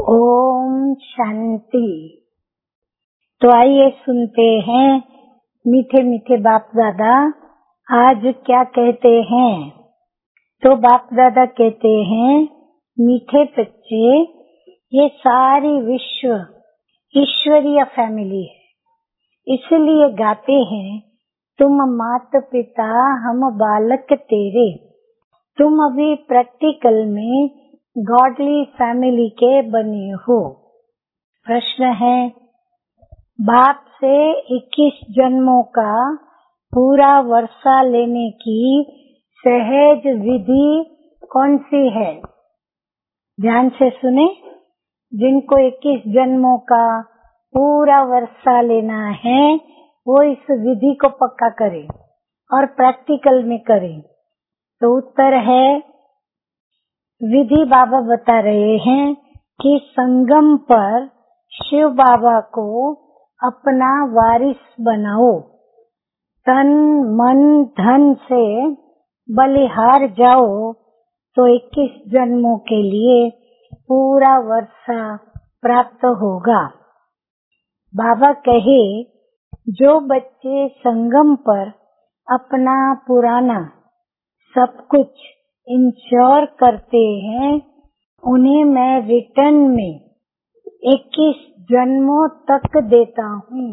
ओम शांति। तो आइए सुनते हैं मीठे मीठे बाप दादा आज क्या कहते हैं। तो बाप दादा कहते हैं, मीठे बच्चे, ये सारी विश्व ईश्वरीय फैमिली है, इसलिए गाते हैं, तुम माता पिता हम बालक तेरे। तुम अभी प्रैक्टिकल में गॉडली फैमिली के बने हो। प्रश्न है, बाप से 21 जन्मों का पूरा वर्षा लेने की सहज विधि कौन सी है? ध्यान से सुने। जिनको 21 जन्मों का पूरा वर्षा लेना है वो इस विधि को पक्का करें और प्रैक्टिकल में करें। तो उत्तर है, विधि बाबा बता रहे हैं कि संगम पर शिव बाबा को अपना वारिस बनाओ। तन मन धन से बलिहार जाओ तो 21 जन्मों के लिए पूरा वर्षा प्राप्त होगा। बाबा कहे, जो बच्चे संगम पर अपना पुराना सब कुछ इंश्योर करते हैं, उन्हें मैं रिटर्न में 21 जन्मों तक देता हूँ।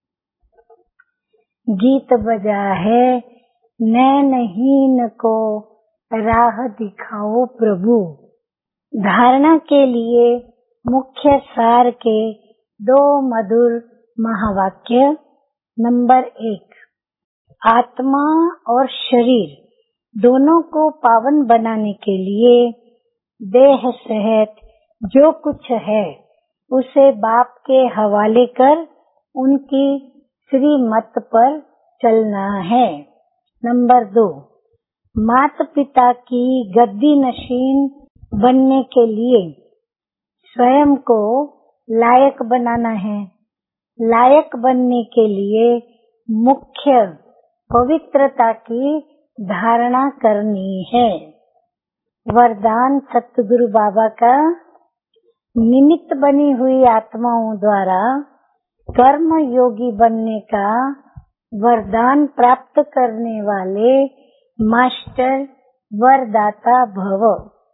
गीत बजा है, नैनहीन को राह दिखाओ प्रभु। धारणा के लिए मुख्य सार के 2 मधुर महावाक्य। नंबर 1, आत्मा और शरीर दोनों को पावन बनाने के लिए देह सहित जो कुछ है उसे बाप के हवाले कर उनकी श्रीमत पर चलना है। नंबर 2, माता पिता की गद्दी नशीन बनने के लिए स्वयं को लायक बनाना है। लायक बनने के लिए मुख्य पवित्रता की धारणा करनी है। वरदान सतगुरु बाबा का, निमित्त बनी हुई आत्माओं द्वारा कर्म योगी बनने का वरदान प्राप्त करने वाले मास्टर वरदाता भव।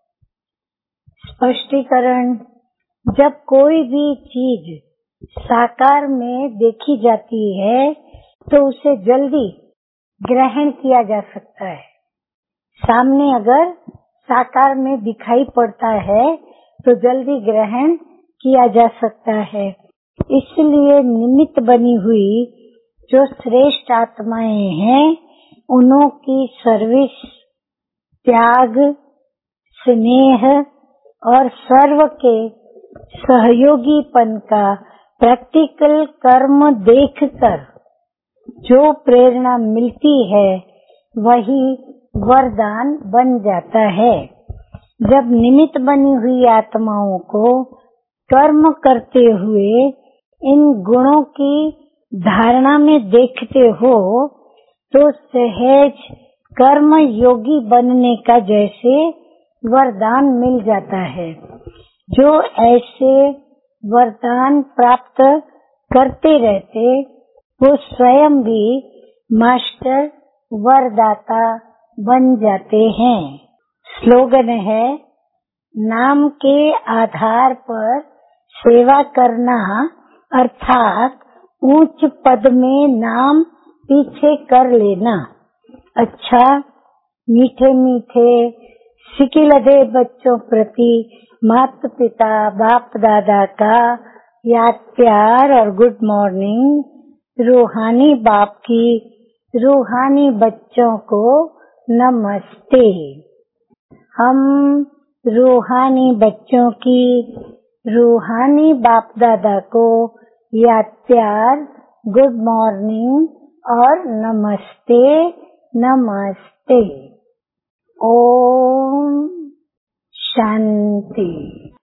स्पष्टीकरण, जब कोई भी चीज साकार में देखी जाती है तो उसे जल्दी ग्रहण किया जा सकता है। सामने अगर साकार में दिखाई पड़ता है तो जल्दी ग्रहण किया जा सकता है। इसलिए निमित्त बनी हुई जो श्रेष्ठ आत्माएं हैं, उन्हों की सर्विस, त्याग, स्नेह और सर्व के सहयोगीपन का प्रैक्टिकल कर्म देखकर जो प्रेरणा मिलती है वही वरदान बन जाता है। जब निमित्त बनी हुई आत्माओं को कर्म करते हुए इन गुणों की धारणा में देखते हो तो सहज कर्म योगी बनने का जैसे वरदान मिल जाता है। जो ऐसे वरदान प्राप्त करते रहते वो स्वयं भी मास्टर वरदाता बन जाते हैं। स्लोगन है, नाम के आधार पर सेवा करना अर्थात ऊंच पद में नाम पीछे कर लेना। अच्छा, मीठे मीठे सिकिलधे बच्चों प्रति माता पिता बाप दादा का याद प्यार और गुड मॉर्निंग। रूहानी बाप की रूहानी बच्चों को नमस्ते। हम रूहानी बच्चों की रूहानी बाप दादा को याद प्यार, गुड मॉर्निंग और नमस्ते नमस्ते। ओम शांति।